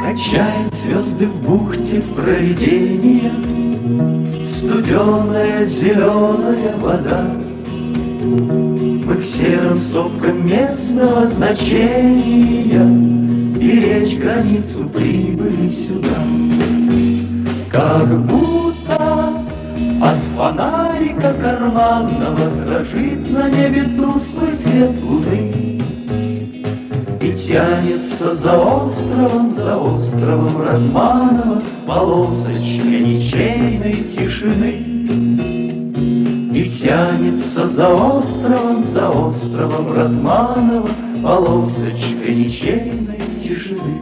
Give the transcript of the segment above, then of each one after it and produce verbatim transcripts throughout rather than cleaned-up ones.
Качают звезды в бухте провидения, студеная зеленая вода. Мы к серым сопкам местного значения перечь границу прибыли сюда. Как будто от фонарика карманного дрожит на небе тусклый свет луны. И тянется за островом, за островом Ратманова полосочка ничейной тишины. И тянется за островом, за островом Ратманова полосочка ничейной тишины.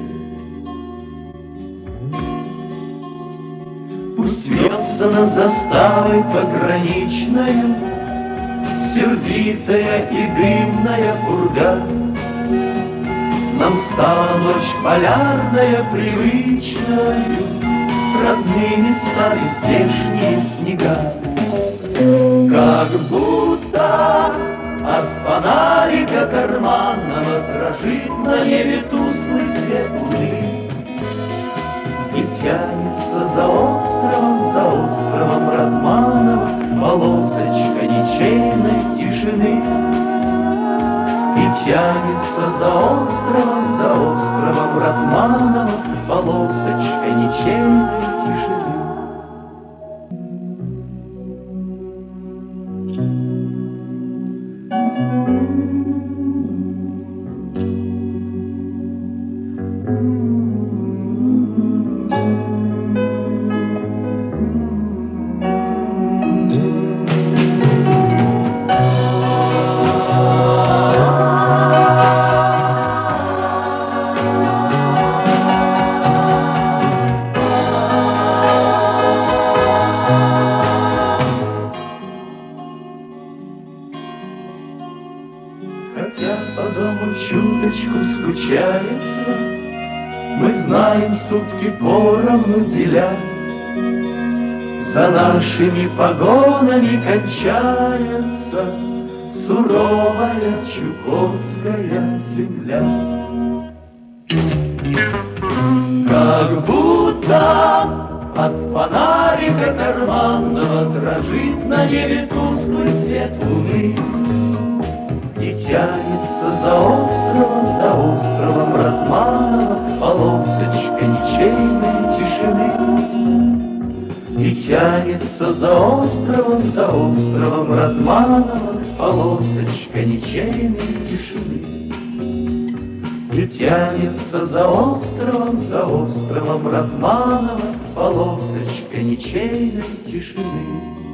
Пусть вьется над заставой пограничная сердитая и дымная пурга. Нам стала ночь полярная привычною, родными стали здешние снега. Как будто от фонарика карманного дрожит на небе тусклый свет луны. И тянется за островом, за островом Ратманова полосочка ничейной тишины. И тянется за островом, за островом Ратманова полосочка ничейной тишины. Хотя по дому чуточку скучается, мы знаем, сутки поровну деля. За нашими погонами кончается суровая чукотская земля. Как будто от фонарика карманного дрожит на небе тусклый свет луны. И тянется за островом, за островом Ратманова полосочка ничейной тишины. И тянется за островом, за островом Ратманова полосочка ничейной тишины. И тянется за островом, за островом Ратманова полосочка ничейной тишины.